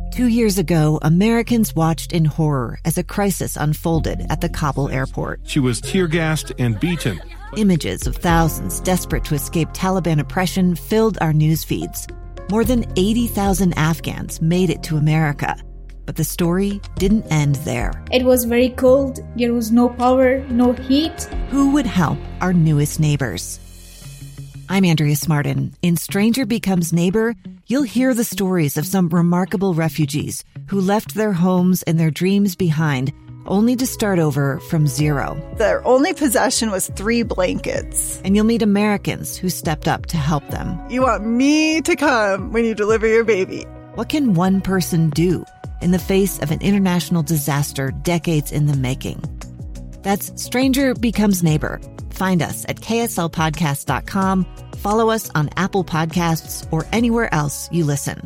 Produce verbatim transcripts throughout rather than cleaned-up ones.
Two years ago, Americans watched in horror as a crisis unfolded at the Kabul airport. She was tear-gassed and beaten. Images of thousands desperate to escape Taliban oppression filled our news feeds. More than eighty thousand Afghans made it to America. But the story didn't end there. It was very cold. There was no power, no heat. Who would help our newest neighbors? I'm Andrea Smartin. In Stranger Becomes Neighbor, you'll hear the stories of some remarkable refugees who left their homes and their dreams behind, only to start over from zero. Their only possession was three blankets. And you'll meet Americans who stepped up to help them. You want me to come when you deliver your baby. What can one person do in the face of an international disaster decades in the making? That's Stranger Becomes Neighbor. Find us at K S L podcast dot com. Follow us on Apple Podcasts or anywhere else you listen.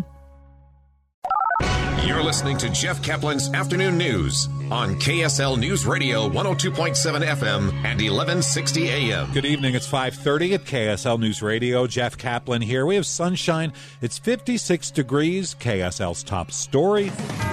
You're listening to Jeff Kaplan's Afternoon News on K S L News Radio one oh two point seven F M and eleven sixty A M. Good evening. It's five thirty at K S L News Radio. Jeff Kaplan here. We have sunshine. It's fifty-six degrees. K S L's top story.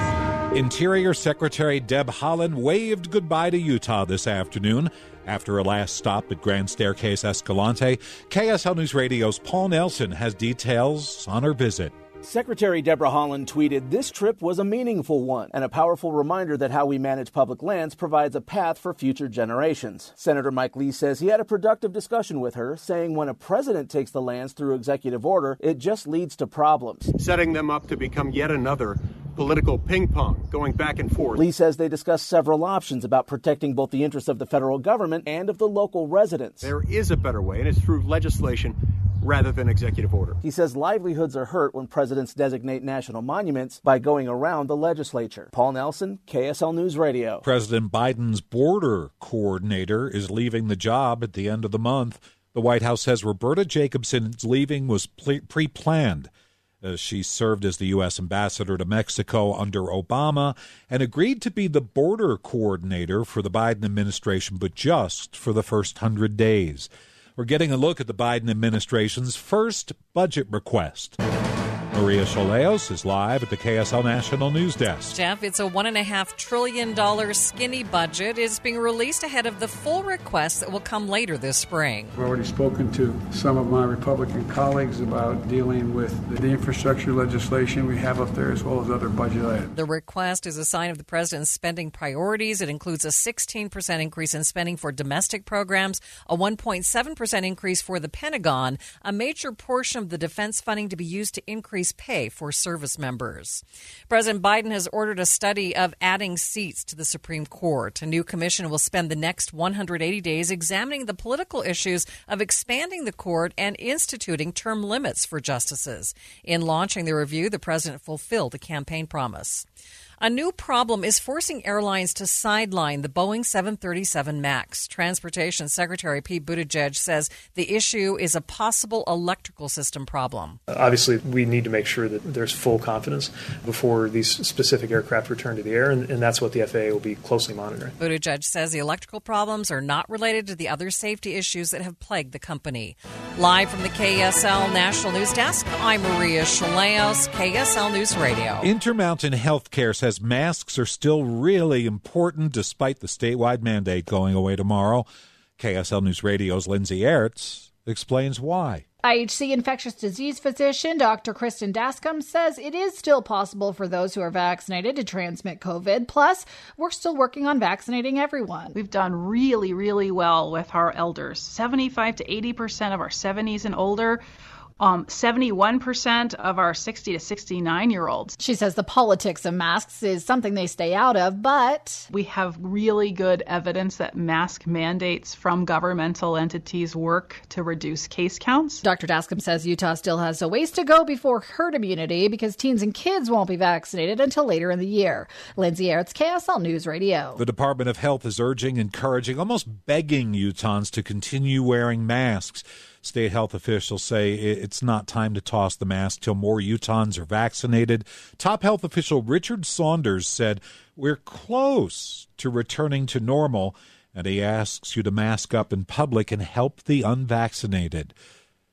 Interior Secretary Deb Haaland waved goodbye to Utah this afternoon after a last stop at Grand Staircase Escalante. K S L News Radio's Paul Nelson has details on her visit. Secretary Deborah Haaland tweeted, "This trip was a meaningful one and a powerful reminder that how we manage public lands provides a path for future generations." Senator Mike Lee says he had a productive discussion with her, saying when a president takes the lands through executive order, it just leads to problems. Setting them up to become yet another political ping pong, going back and forth. Lee says they discussed several options about protecting both the interests of the federal government and of the local residents. There is a better way, and it's through legislation rather than executive order. He says livelihoods are hurt when presidents designate national monuments by going around the legislature. Paul Nelson, K S L News Radio. President Biden's border coordinator is leaving the job at the end of the month. The White House says Roberta Jacobson's leaving was pre-planned. Uh, she served as the U S ambassador to Mexico under Obama and agreed to be the border coordinator for the Biden administration, but just for the first hundred days. We're getting a look at the Biden administration's first budget request. Maria Chaleos is live at the K S L National News Desk. Jeff, it's a one point five trillion dollars skinny budget. It's being released ahead of the full request that will come later this spring. I've already spoken to some of my Republican colleagues about dealing with the infrastructure legislation we have up there as well as other budget items. The request is a sign of the president's spending priorities. It includes a sixteen percent increase in spending for domestic programs, a one point seven percent increase for the Pentagon, a major portion of the defense funding to be used to increase pay for service members. President Biden has ordered a study of adding seats to the Supreme Court. A new commission will spend the next one hundred eighty days examining the political issues of expanding the court and instituting term limits for justices. In launching the review, the president fulfilled a campaign promise. A new problem is forcing airlines to sideline the Boeing seven thirty-seven MAX. Transportation Secretary Pete Buttigieg says the issue is a possible electrical system problem. Obviously, we need to make sure that there's full confidence before these specific aircraft return to the air, and, and that's what the F A A will be closely monitoring. Buttigieg says the electrical problems are not related to the other safety issues that have plagued the company. Live from the K S L National News Desk, I'm Maria Chaleos, K S L News Radio. Intermountain Healthcare says masks are still really important despite the statewide mandate going away tomorrow. K S L News Radio's Lindsay Aerts explains why. I H C infectious disease physician Doctor Kristen Dascom says it is still possible for those who are vaccinated to transmit COVID. Plus, we're still working on vaccinating everyone. We've done really, really well with our elders. seventy-five to eighty percent of our seventies and older. Um, seventy-one percent of our sixty to sixty-nine-year-olds. She says the politics of masks is something they stay out of, but we have really good evidence that mask mandates from governmental entities work to reduce case counts. Doctor Dascom says Utah still has a ways to go before herd immunity because teens and kids won't be vaccinated until later in the year. Lindsay Aerts, K S L News Radio. The Department of Health is urging, encouraging, almost begging Utahns to continue wearing masks. State health officials say it's not time to toss the mask till more Utahns are vaccinated. Top health official Richard Saunders said, "We're close to returning to normal," and he asks you to mask up in public and help the unvaccinated.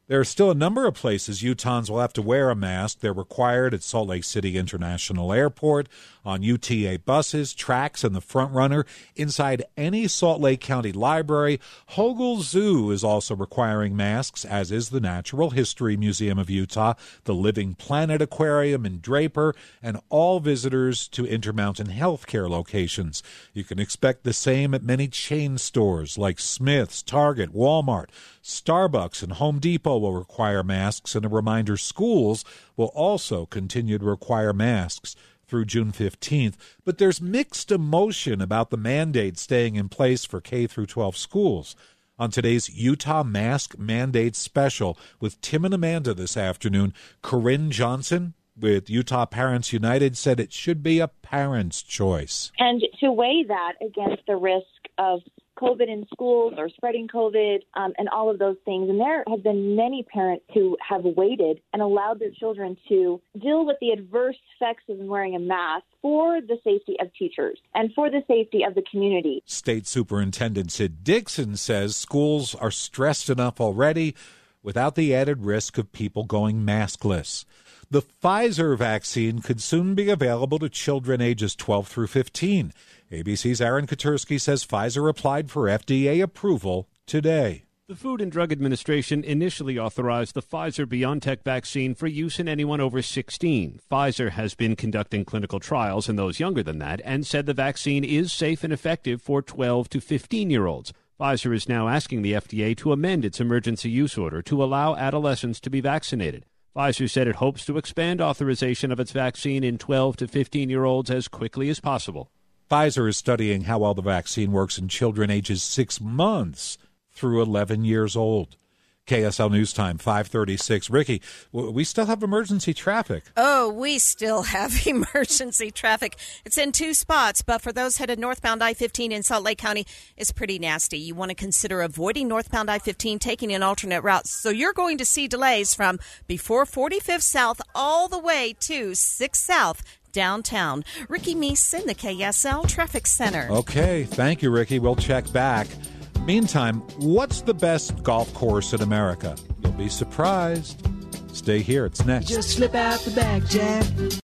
There are still a number of places Utahns will have to wear a mask. They're required at Salt Lake City International Airport, on U T A buses, tracks, and the Front Runner, inside any Salt Lake County library. Hogle Zoo is also requiring masks, as is the Natural History Museum of Utah, the Living Planet Aquarium in Draper, and all visitors to Intermountain Healthcare locations. You can expect the same at many chain stores like Smith's, Target, Walmart. Starbucks and Home Depot will require masks, and a reminder, schools will also continue to require masks through June fifteenth. But there's mixed emotion about the mandate staying in place for K through twelve schools. On today's Utah Mask Mandate Special with Tim and Amanda this afternoon, Corinne Johnson with Utah Parents United said it should be a parent's choice. And to weigh that against the risk of COVID in schools or spreading COVID um, and all of those things. And there have been many parents who have waited and allowed their children to deal with the adverse effects of wearing a mask for the safety of teachers and for the safety of the community. State Superintendent Sid Dixon says schools are stressed enough already without the added risk of people going maskless. The Pfizer vaccine could soon be available to children ages twelve through fifteen. A B C's Aaron Katursky says Pfizer applied for F D A approval today. The Food and Drug Administration initially authorized the Pfizer-BioNTech vaccine for use in anyone over sixteen. Pfizer has been conducting clinical trials in those younger than that and said the vaccine is safe and effective for twelve to fifteen-year-olds. Pfizer is now asking the F D A to amend its emergency use order to allow adolescents to be vaccinated. Pfizer said it hopes to expand authorization of its vaccine in twelve to fifteen-year-olds as quickly as possible. Pfizer is studying how well the vaccine works in children ages six months through eleven years old. K S L News Time, five thirty-six. Ricky, we still have emergency traffic. Oh, we still have emergency traffic. It's in two spots, but for those headed northbound I fifteen in Salt Lake County, it's pretty nasty. You want to consider avoiding northbound I fifteen, taking an alternate route. So you're going to see delays from before forty-fifth South all the way to sixth South. Downtown. Ricky Meese in the K S L Traffic Center. Okay, thank you, Ricky. We'll check back. Meantime, what's the best golf course in America? You'll be surprised. Stay here. It's next. Just slip out the back, Jack.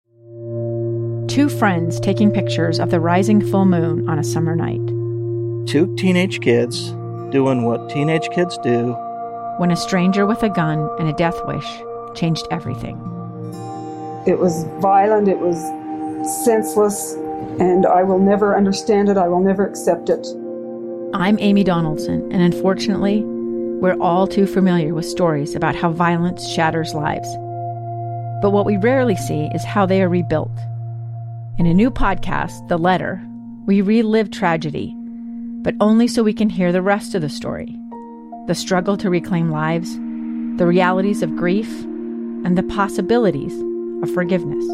Two friends taking pictures of the rising full moon on a summer night. Two teenage kids doing what teenage kids do. When a stranger with a gun and a death wish changed everything. It was violent, it was senseless, and I will never understand it, I will never accept it. I'm Amy Donaldson, and unfortunately, we're all too familiar with stories about how violence shatters lives. But what we rarely see is how they are rebuilt. In a new podcast, The Letter, we relive tragedy, but only so we can hear the rest of the story. The struggle to reclaim lives, the realities of grief, and the possibilities of forgiveness.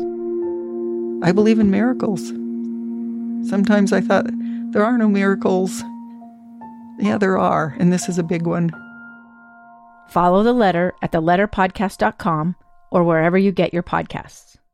I believe in miracles. Sometimes I thought, there are no miracles. Yeah, there are, and this is a big one. Follow The Letter at the letter podcast dot com or wherever you get your podcasts.